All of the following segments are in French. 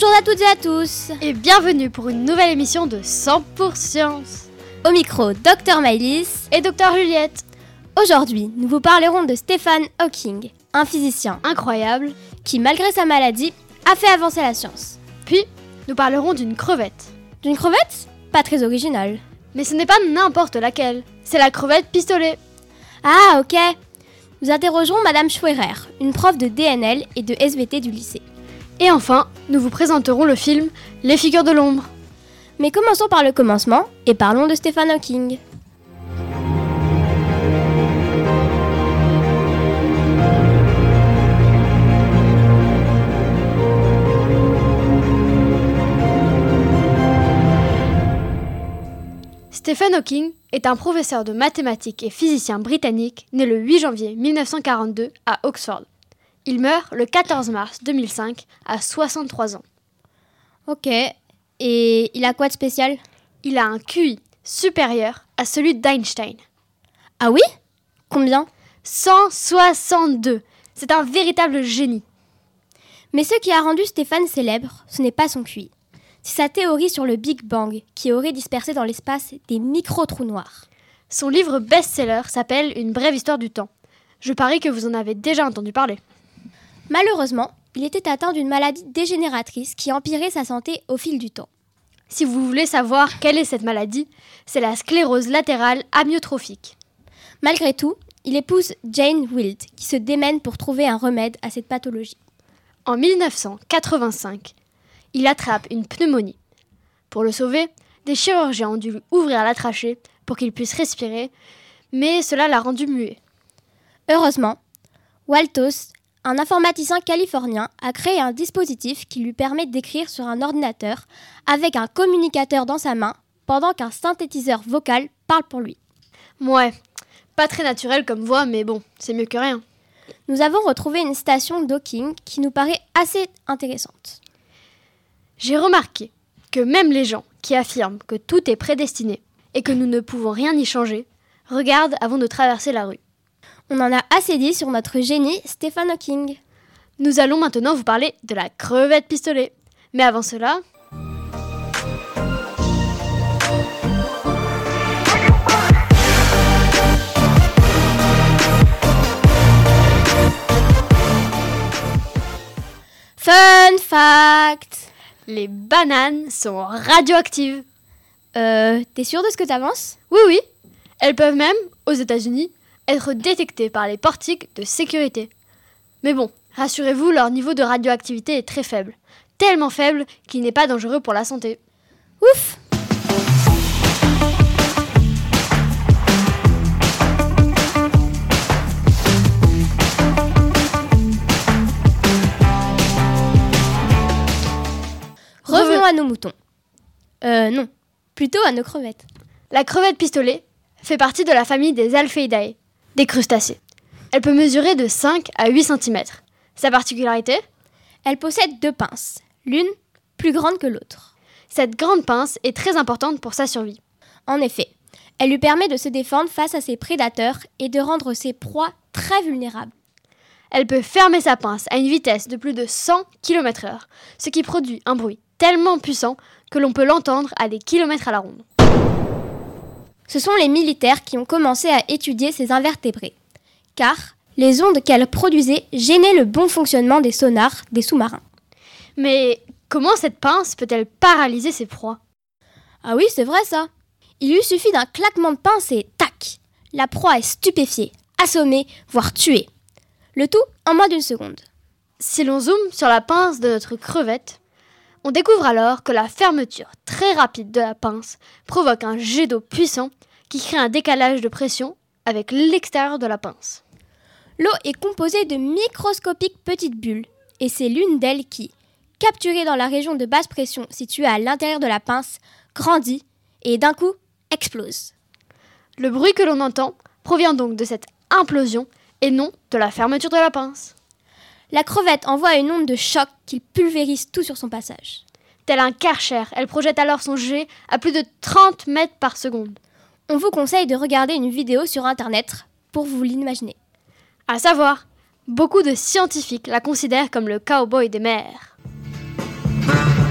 Bonjour à toutes et à tous. Et bienvenue pour une nouvelle émission de 100% Science. Au micro, Dr Maëlys et Dr Juliette. Aujourd'hui, nous vous parlerons de Stephen Hawking, un physicien incroyable qui, malgré sa maladie, a fait avancer la science. Puis, nous parlerons d'une crevette. D'une crevette ? Pas très originale. Mais ce n'est pas n'importe laquelle, c'est la crevette pistolet. Ah, ok. Nous interrogerons Madame Schwerer, une prof de DNL et de SVT du lycée. Et enfin, nous vous présenterons le film Les figures de l'ombre. Mais commençons par le commencement et parlons de Stephen Hawking. Stephen Hawking est un professeur de mathématiques et physicien britannique né le 8 janvier 1942 à Oxford. Il meurt le 14 mars 2005 à 63 ans. Ok, et il a quoi de spécial ? Il a un QI supérieur à celui d'Einstein. Ah oui ? Combien ? 162. C'est un véritable génie. Mais ce qui a rendu Stephen célèbre, ce n'est pas son QI. C'est sa théorie sur le Big Bang qui aurait dispersé dans l'espace des micro-trous noirs. Son livre best-seller s'appelle Une brève histoire du temps. Je parie que vous en avez déjà entendu parler. Malheureusement, il était atteint d'une maladie dégénératrice qui empirait sa santé au fil du temps. Si vous voulez savoir quelle est cette maladie, c'est la sclérose latérale amyotrophique. Malgré tout, il épouse Jane Wild qui se démène pour trouver un remède à cette pathologie. En 1985, il attrape une pneumonie. Pour le sauver, des chirurgiens ont dû lui ouvrir la trachée pour qu'il puisse respirer, mais cela l'a rendu muet. Heureusement, Waltos, un informaticien californien, a créé un dispositif qui lui permet d'écrire sur un ordinateur avec un communicateur dans sa main pendant qu'un synthétiseur vocal parle pour lui. Ouais, pas très naturel comme voix, mais bon, c'est mieux que rien. Nous avons retrouvé une citation d'Hawking qui nous paraît assez intéressante. J'ai remarqué que même les gens qui affirment que tout est prédestiné et que nous ne pouvons rien y changer, regardent avant de traverser la rue. On en a assez dit sur notre génie Stephen Hawking. Nous allons maintenant vous parler de la crevette pistolet. Mais avant cela... Fun fact! Les bananes sont radioactives. T'es sûr de ce que t'avances ? Oui. Elles peuvent même, aux États-Unis, être détectées par les portiques de sécurité. Mais bon, rassurez-vous, leur niveau de radioactivité est très faible. Tellement faible qu'il n'est pas dangereux pour la santé. Ouf! Revenons à nos moutons. Non, plutôt à nos crevettes. La crevette pistolet fait partie de la famille des Alpheidae, des crustacés. Elle peut mesurer de 5 à 8 cm. Sa particularité ? Elle possède 2 pinces, l'une plus grande que l'autre. Cette grande pince est très importante pour sa survie. En effet, elle lui permet de se défendre face à ses prédateurs et de rendre ses proies très vulnérables. Elle peut fermer sa pince à une vitesse de plus de 100 km/h, ce qui produit un bruit tellement puissant que l'on peut l'entendre à des kilomètres à la ronde. Ce sont les militaires qui ont commencé à étudier ces invertébrés, car les ondes qu'elles produisaient gênaient le bon fonctionnement des sonars des sous-marins. Mais comment cette pince peut-elle paralyser ses proies ? Ah oui, c'est vrai ça. Il lui suffit d'un claquement de pince et tac, la proie est stupéfiée, assommée, voire tuée. Le tout en moins d'1 seconde. Si l'on zoome sur la pince de notre crevette, on découvre alors que la fermeture très rapide de la pince provoque un jet d'eau puissant qui crée un décalage de pression avec l'extérieur de la pince. L'eau est composée de microscopiques petites bulles et c'est l'une d'elles qui, capturée dans la région de basse pression située à l'intérieur de la pince, grandit et d'un coup explose. Le bruit que l'on entend provient donc de cette implosion et non de la fermeture de la pince. La crevette envoie une onde de choc qui pulvérise tout sur son passage. Tel un Karcher, elle projette alors son jet à plus de 30 mètres par seconde. On vous conseille de regarder une vidéo sur internet pour vous l'imaginer. À savoir, beaucoup de scientifiques la considèrent comme le cow-boy des mers.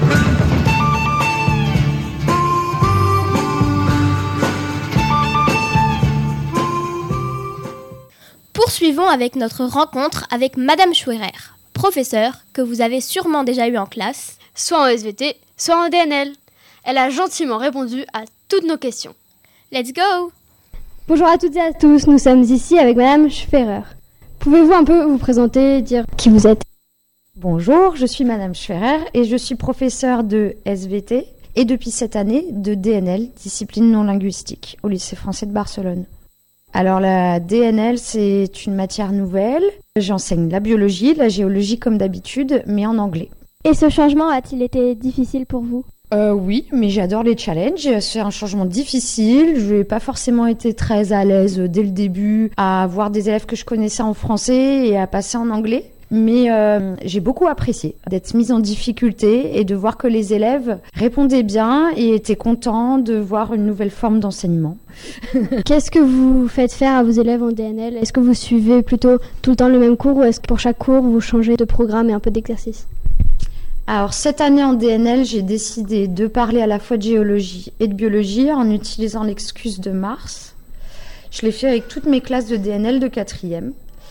poursuivons avec notre rencontre avec Madame Schwerer, professeure que vous avez sûrement déjà eue en classe. Soit en SVT, soit en DNL. Elle a gentiment répondu à toutes nos questions. Let's go! Bonjour à toutes et à tous, nous sommes ici avec Madame Schwerer. Pouvez-vous un peu vous présenter, dire qui vous êtes? Bonjour, je suis Madame Schwerer et je suis professeure de SVT et depuis cette année de DNL, discipline non linguistique, au lycée français de Barcelone. Alors la DNL, c'est une matière nouvelle. J'enseigne la biologie, la géologie comme d'habitude, mais en anglais. Et ce changement a-t-il été difficile pour vous? Oui, mais j'adore les challenges. C'est un changement difficile. Je n'ai pas forcément été très à l'aise dès le début à voir des élèves que je connaissais en français et à passer en anglais. Mais j'ai beaucoup apprécié d'être mise en difficulté et de voir que les élèves répondaient bien et étaient contents de voir une nouvelle forme d'enseignement. Qu'est-ce que vous faites faire à vos élèves en DNL? Est-ce que vous suivez plutôt tout le temps le même cours ou est-ce que pour chaque cours vous changez de programme et un peu d'exercice? Alors cette année en DNL, j'ai décidé de parler à la fois de géologie et de biologie en utilisant l'excuse de Mars. Je l'ai fait avec toutes mes classes de DNL de 4e.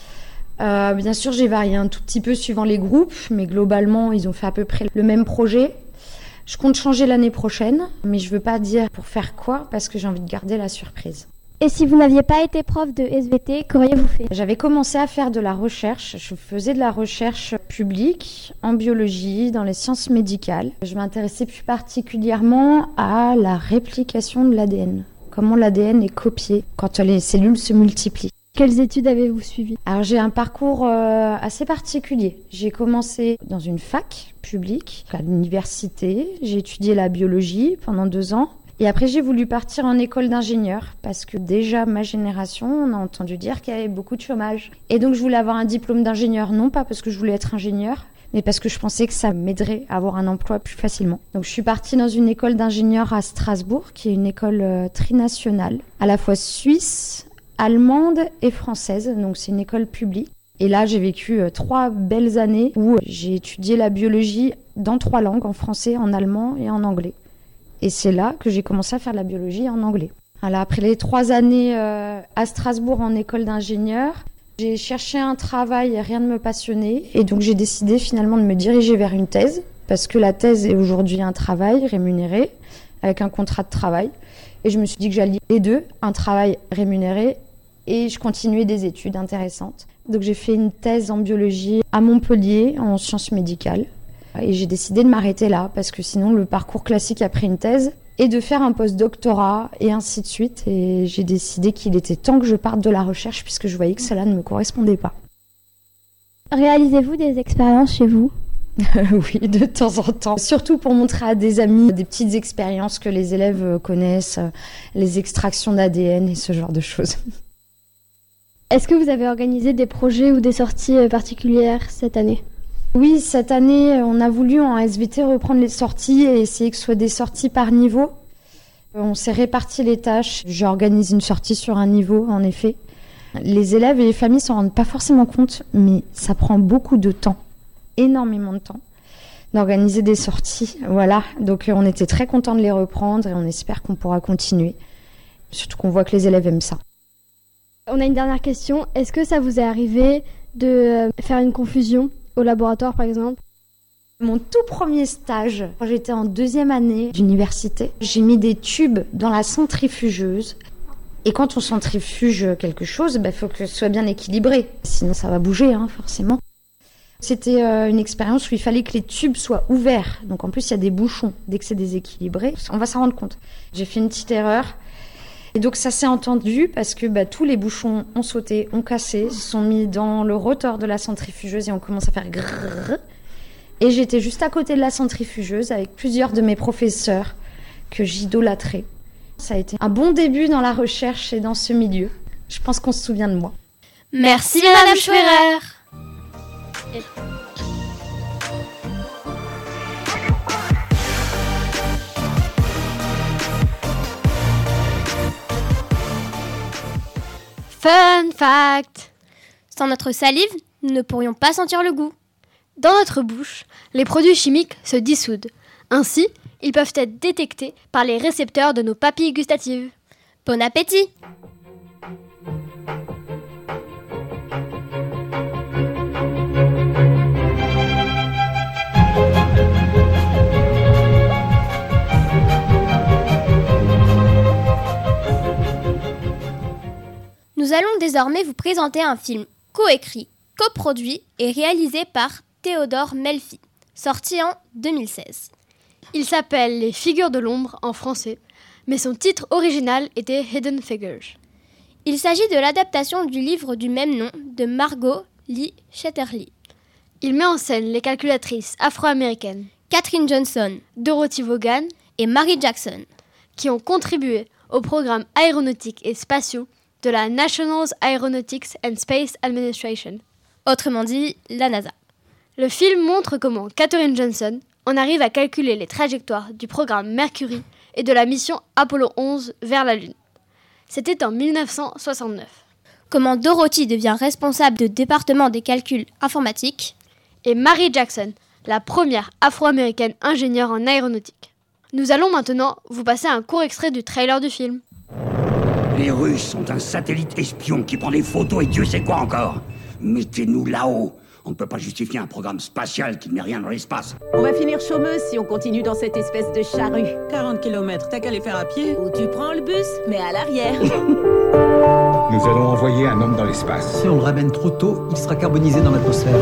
Bien sûr, j'ai varié un tout petit peu suivant les groupes, mais globalement, ils ont fait à peu près le même projet. Je compte changer l'année prochaine, mais je ne veux pas dire pour faire quoi, parce que j'ai envie de garder la surprise. Et si vous n'aviez pas été prof de SVT, qu'auriez-vous fait? J'avais commencé à faire de la recherche. Je faisais de la recherche publique en biologie, dans les sciences médicales. Je m'intéressais plus particulièrement à la réplication de l'ADN. Comment l'ADN est copié quand les cellules se multiplient. Quelles études avez-vous suivies? Alors j'ai un parcours assez particulier. J'ai commencé dans une fac publique, à l'université. J'ai étudié la biologie pendant 2 ans. Et après j'ai voulu partir en école d'ingénieur parce que déjà ma génération, on a entendu dire qu'il y avait beaucoup de chômage. Et donc je voulais avoir un diplôme d'ingénieur, non pas parce que je voulais être ingénieur, mais parce que je pensais que ça m'aiderait à avoir un emploi plus facilement. Donc je suis partie dans une école d'ingénieur à Strasbourg, qui est une école trinationale, à la fois suisse, allemande et française, donc c'est une école publique. Et là, j'ai vécu 3 belles années où j'ai étudié la biologie dans 3 langues, en français, en allemand et en anglais. Et c'est là que j'ai commencé à faire de la biologie en anglais. Alors, après les 3 années à Strasbourg en école d'ingénieur, j'ai cherché un travail, rien ne me passionnait. Et donc, j'ai décidé finalement de me diriger vers une thèse, parce que la thèse est aujourd'hui un travail rémunéré, avec un contrat de travail. Et je me suis dit que j'allais les deux, un travail rémunéré et je continuais des études intéressantes. Donc j'ai fait une thèse en biologie à Montpellier, en sciences médicales. Et j'ai décidé de m'arrêter là, parce que sinon le parcours classique après une thèse est de faire un post-doctorat et ainsi de suite. Et j'ai décidé qu'il était temps que je parte de la recherche, puisque je voyais que cela ne me correspondait pas. Réalisez-vous des expériences chez vous? Oui, de temps en temps. Surtout pour montrer à des amis des petites expériences que les élèves connaissent, les extractions d'ADN et ce genre de choses. Est-ce que vous avez organisé des projets ou des sorties particulières cette année? Oui, cette année, on a voulu en SVT reprendre les sorties et essayer que ce soit des sorties par niveau. On s'est réparti les tâches. J'organise une sortie sur un niveau, en effet. Les élèves et les familles s'en rendent pas forcément compte, mais ça prend beaucoup de temps. Énormément de temps d'organiser des sorties, voilà, donc on était très contents de les reprendre et on espère qu'on pourra continuer, surtout qu'on voit que les élèves aiment ça. On a une dernière question, est-ce que ça vous est arrivé de faire une confusion au laboratoire par exemple? Mon tout premier stage, quand j'étais en 2e année d'université, j'ai mis des tubes dans la centrifugeuse. Et quand on centrifuge quelque chose, faut que ce soit bien équilibré, sinon ça va bouger forcément. C'était une expérience où il fallait que les tubes soient ouverts. Donc en plus, il y a des bouchons. Dès que c'est déséquilibré, on va s'en rendre compte. J'ai fait une petite erreur. Et donc ça s'est entendu parce que tous les bouchons ont sauté, ont cassé, se sont mis dans le rotor de la centrifugeuse et on commence à faire grrrr. Et j'étais juste à côté de la centrifugeuse avec plusieurs de mes professeurs que j'idolâtrais. Ça a été un bon début dans la recherche et dans ce milieu. Je pense qu'on se souvient de moi. Merci Madame Schwerer. Fun fact! Sans notre salive, nous ne pourrions pas sentir le goût. Dans notre bouche, les produits chimiques se dissoudent. Ainsi, ils peuvent être détectés par les récepteurs de nos papilles gustatives. Bon appétit! Nous allons désormais vous présenter un film coécrit, coproduit et réalisé par Théodore Melfi, sorti en 2016. Il s'appelle Les Figures de l'ombre en français, mais son titre original était Hidden Figures. Il s'agit de l'adaptation du livre du même nom de Margot Lee Shetterly. Il met en scène les calculatrices afro-américaines Katherine Johnson, Dorothy Vaughan et Mary Jackson, qui ont contribué au programme aéronautique et spatiaux de la National Aeronautics and Space Administration, autrement dit la NASA. Le film montre comment Katherine Johnson en arrive à calculer les trajectoires du programme Mercury et de la mission Apollo 11 vers la Lune. C'était en 1969. Comment Dorothy devient responsable du département des calculs informatiques. Et Mary Jackson, la première afro-américaine ingénieure en aéronautique. Nous allons maintenant vous passer un court extrait du trailer du film. Les Russes sont un satellite espion qui prend des photos et Dieu sait quoi encore. Mettez-nous là-haut. On ne peut pas justifier un programme spatial qui n'est rien dans l'espace. On va finir chômeuse si on continue dans cette espèce de charrue. 40 km, t'as qu'à les faire à pied. Ou tu prends le bus, mais à l'arrière. Nous allons envoyer un homme dans l'espace. Si on le ramène trop tôt, il sera carbonisé dans l'atmosphère.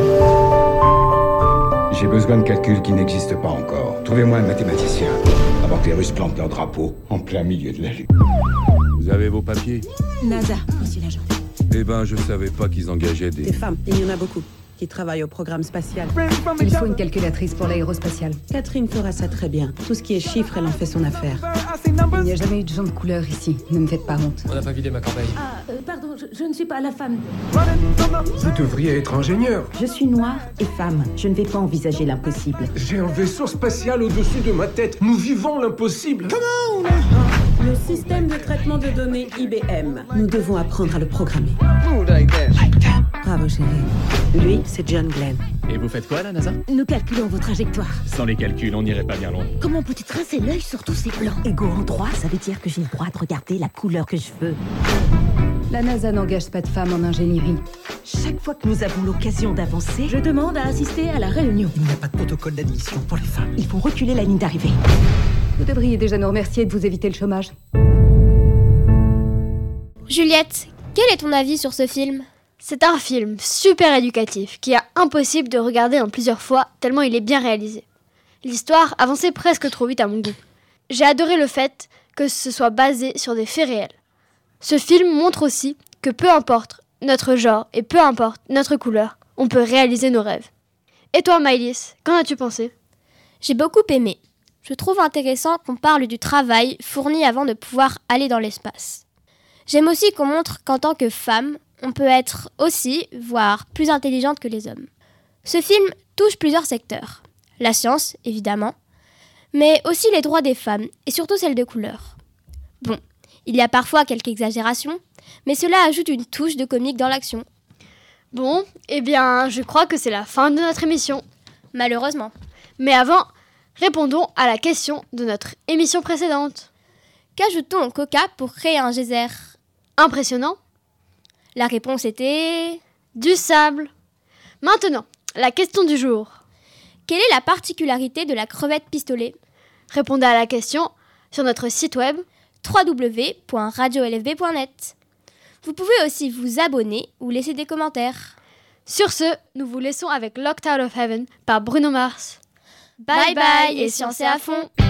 J'ai besoin de calculs qui n'existent pas encore. Trouvez-moi un mathématicien avant que les Russes plantent leur drapeau en plein milieu de la Lune. Vous avez vos papiers? NASA, monsieur l'agent. Eh ben, je savais pas qu'ils engageaient Des des... femmes, et il y en a beaucoup, qui travaillent au programme spatial. Il faut une calculatrice pour l'aérospatiale. Catherine fera ça très bien. Tout ce qui est chiffres, elle en fait son affaire. Il n'y a jamais eu de gens de couleur ici. Ne me faites pas honte. On n'a pas vidé ma corbeille. Pardon, je ne suis pas la femme. Vous devriez être ingénieur. Je suis noire et femme. Je ne vais pas envisager l'impossible. J'ai un vaisseau spatial au-dessus de ma tête. Nous vivons l'impossible. Le système de traitement de données IBM. Nous devons apprendre à le programmer. Bravo, chérie. Lui, c'est John Glenn. Et vous faites quoi, la NASA? Nous calculons vos trajectoires. Sans les calculs, on n'irait pas bien loin. Comment peux-tu tracer l'œil sur tous ces plans? Égaux en droit, ça veut dire que j'ai le droit de regarder la couleur que je veux. La NASA n'engage pas de femmes en ingénierie. Chaque fois que nous avons l'occasion d'avancer, je demande à assister à la réunion. Il n'y a pas de protocole d'admission pour les femmes. Il faut reculer la ligne d'arrivée. Vous devriez déjà nous remercier de vous éviter le chômage. Juliette, quel est ton avis sur ce film? C'est un film super éducatif qui est impossible de regarder en plusieurs fois tellement il est bien réalisé. L'histoire avançait presque trop vite à mon goût. J'ai adoré le fait que ce soit basé sur des faits réels. Ce film montre aussi que peu importe notre genre et peu importe notre couleur, on peut réaliser nos rêves. Et toi, Maëlys, qu'en as-tu pensé? J'ai beaucoup aimé. Je trouve intéressant qu'on parle du travail fourni avant de pouvoir aller dans l'espace. J'aime aussi qu'on montre qu'en tant que femme, on peut être aussi, voire plus intelligente que les hommes. Ce film touche plusieurs secteurs. La science, évidemment, mais aussi les droits des femmes et surtout celles de couleur. Bon, il y a parfois quelques exagérations, mais cela ajoute une touche de comique dans l'action. Bon, eh bien, je crois que c'est la fin de notre émission. Malheureusement. Mais avant, répondons à la question de notre émission précédente. Qu'ajoute-t-on au coca pour créer un geyser? Impressionnant? La réponse était... du sable. Maintenant, la question du jour. Quelle est la particularité de la crevette pistolet? Répondez à la question sur notre site web www.radiolfb.net. Vous pouvez aussi vous abonner ou laisser des commentaires. Sur ce, nous vous laissons avec Locked Out of Heaven par Bruno Mars. Bye bye et sciencez à fond!